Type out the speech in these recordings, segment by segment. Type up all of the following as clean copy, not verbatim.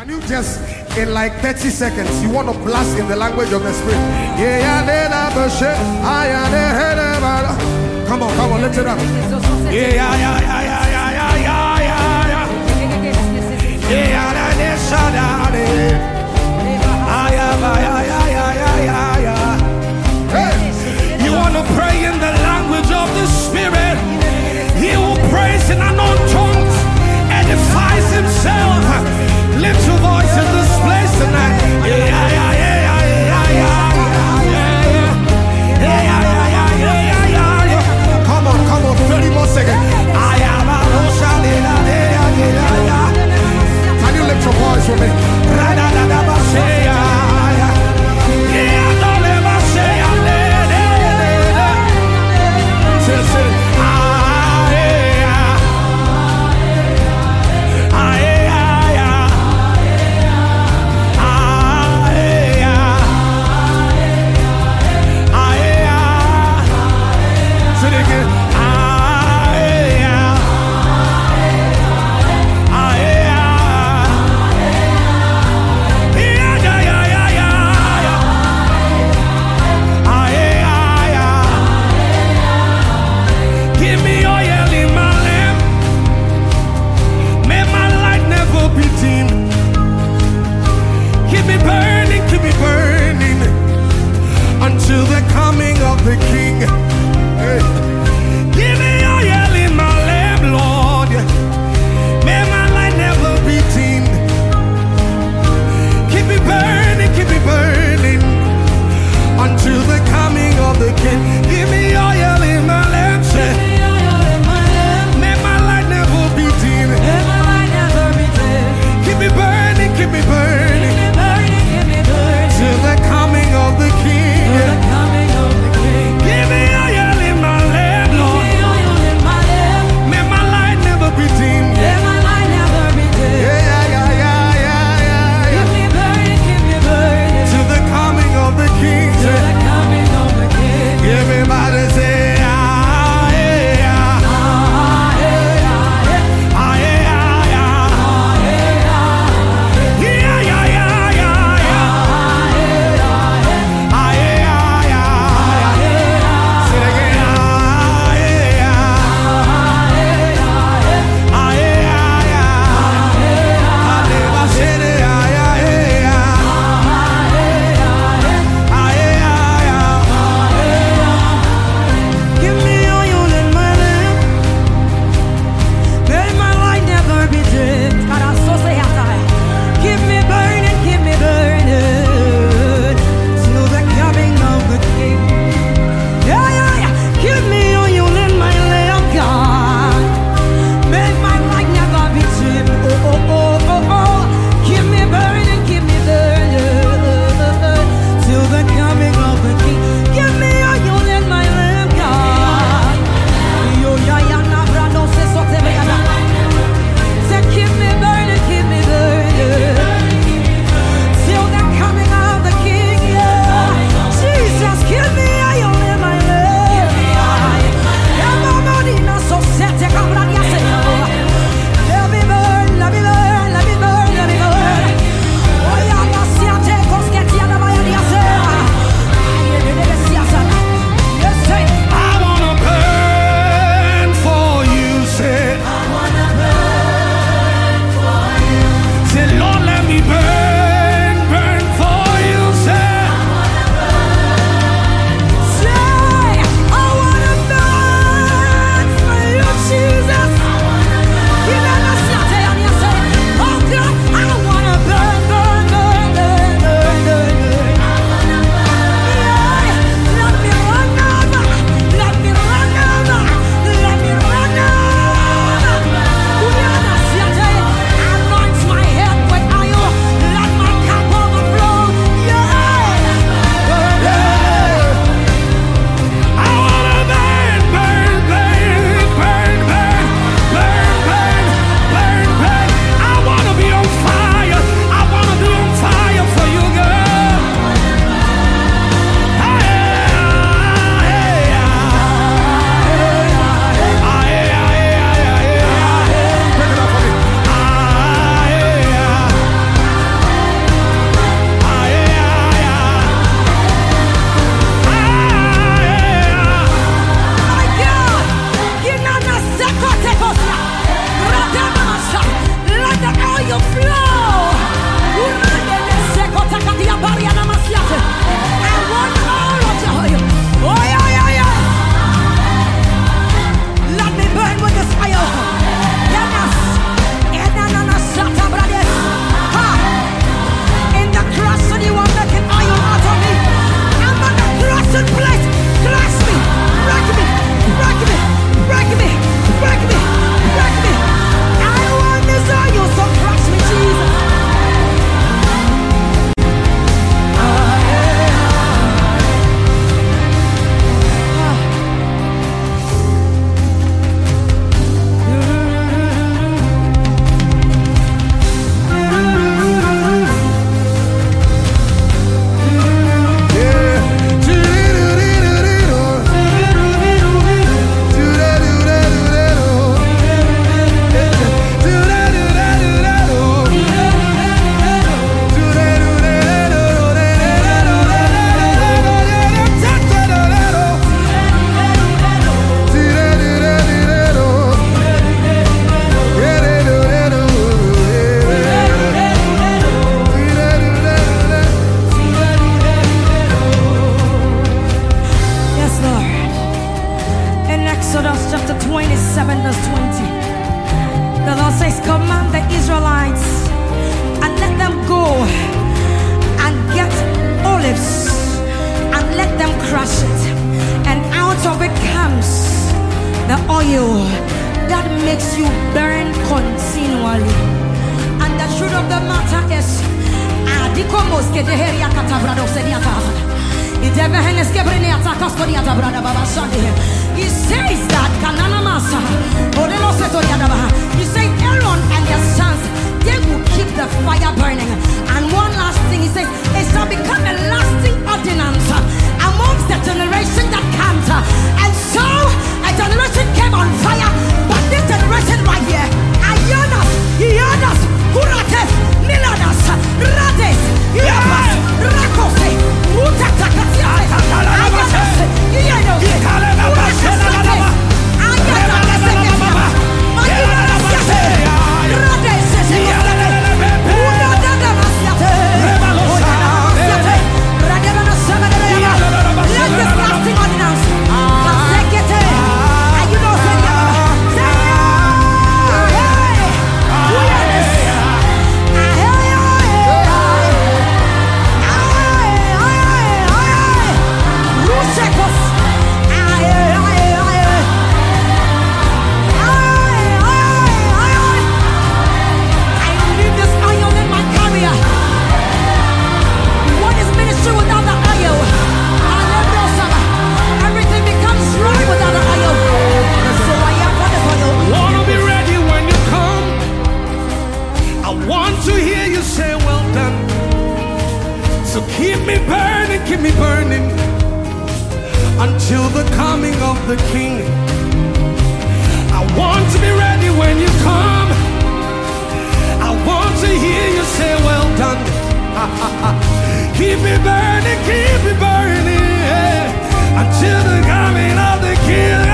Can you just, in like 30 seconds, you want to blast in the language of the Spirit? Come on, lift it up. Hey, you want to pray in the language of the Spirit? He will praise in unknown tongues, edifies himself. Lift your voice in this place tonight. Come on, 30 more seconds. Can you lift your voice for me? Until the coming of the King. Hey. Give me oil in my lamp, Lord. May my light never be dimmed. Keep me burning until the coming of the King. Give me oil in my lamp, say. May my light never be dimmed. Keep me burning till the coming of the King. Give me oil in my lamp, Lord. May my light never be dimmed. Keep me burning till the coming of the King. Everybody say, yeah. He says that he says Aaron and their sons, they will keep the fire burning. And one last thing, he says, it shall become a lasting ordinance amongst the generation that comes. And so a generation came on fire, but this generation right here, Ayanas, Ianas, Kurates, Milanas, Rades, Iapas, Rakose, Utatakatia, Ayanas, Ianos, keep me burning until the coming of the King. I want to be ready when you come. I want to hear you say, well done. Keep me burning until the coming of the King.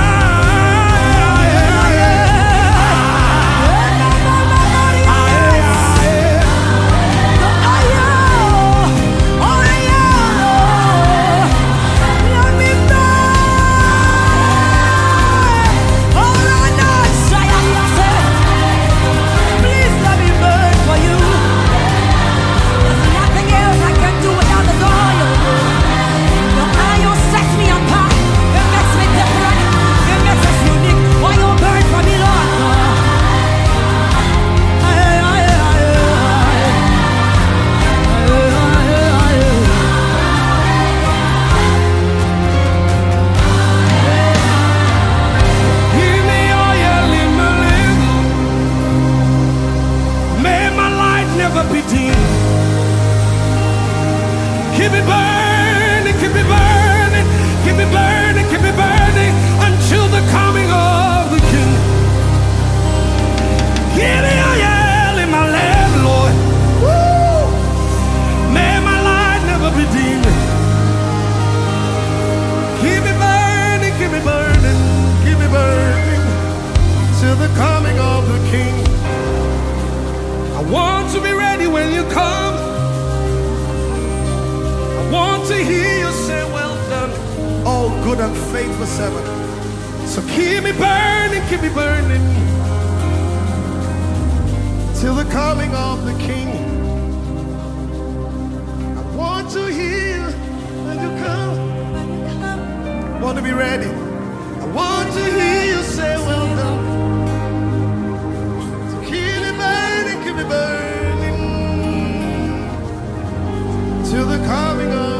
Keep me burning, keep me burning, keep me burning, keep me burning until the coming of the King. Give me a yell in my land, Lord. Woo! May my light never be dim. Keep me burning, keep me burning, keep me burning till the coming of the King. I want to be ready when you come. Want to hear you say, well done, oh good and faithful servant. So keep me burning till the coming of the King. I want to hear you when you come. Want to be ready. I want to hear you say, well done. So keep me burning till the coming of